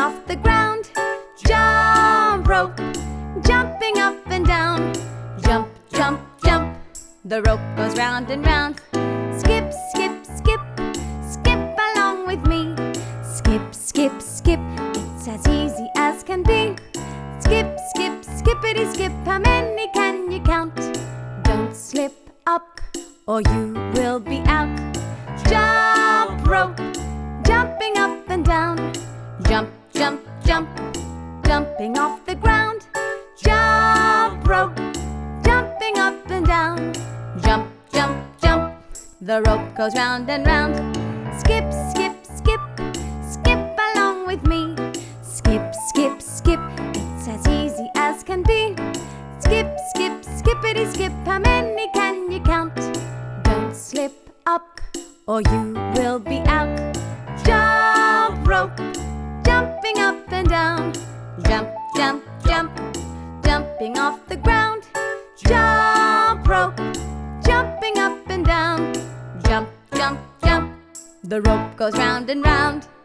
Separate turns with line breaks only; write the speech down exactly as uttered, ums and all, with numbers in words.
off the ground. Jump rope, jumping up and down. Jump, jump, jump, the rope goes round and round. Skip, skip, skip, skip along with me. Skip, skip, skip, it's as easy as can be. Skip, skip, skippity skip, how many can you count? Don't slip up or you will be out. Jump rope, jumping up and down. Jump, jump, jump, jumping off the ground. Jump rope, jumping up and down. Jump, jump, jump, the rope goes round and round. Skip, skip, skip, skip along with me. Skip, skip, skip, it's as easy as can be. Skip, skip, skippity skip, how many can you count? Don't slip up or you will be out. Jump rope, jumping up and down. Jump, jump, jump, jumping off the ground. Jump rope, jumping up and down. Jump, jump, jump, the rope goes round and round.